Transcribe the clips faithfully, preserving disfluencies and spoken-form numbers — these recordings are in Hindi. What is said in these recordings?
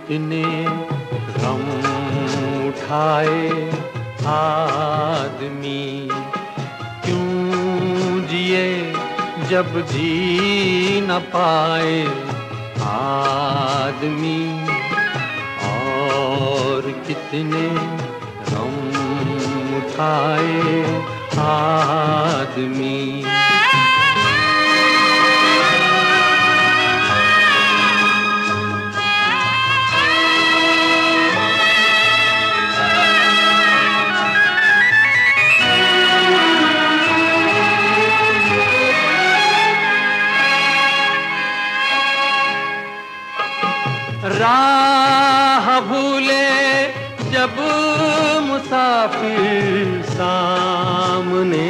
कितने गम उठाए आदमी, क्यों जिए जब जी न पाए आदमी। और कितने गम उठाए आदमी। राह भूले जब मुसाफिर, सामने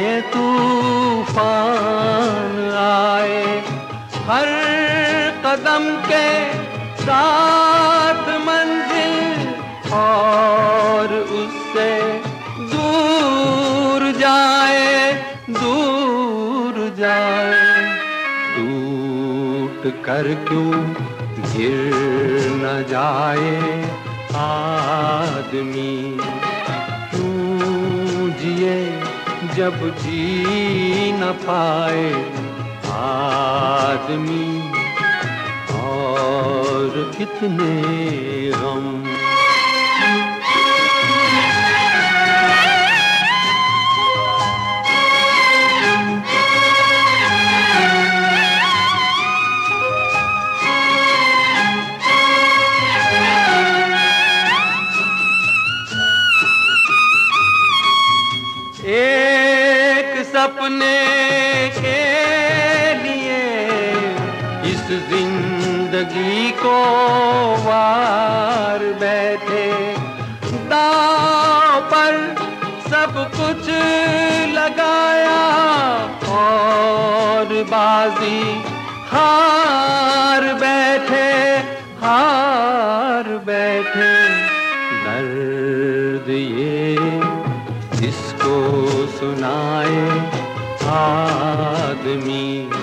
तूफान आए, हर कदम के साथ मंजिल और उससे दूर जाए, दूर जाए। टूट कर क्यों गिर न जाए आदमी, क्यों जिए जब जी न पाए आदमी। और कितने गम। एक सपने के लिए इस जिंदगी को वार बैठे, दांव पर सब कुछ लगाया और बाजी हार बैठे, हार बैठे। दर्द ये जिसको सुनाए आदमी,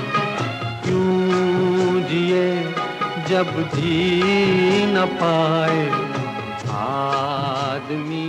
क्यों जिए जब जी न पाए आदमी।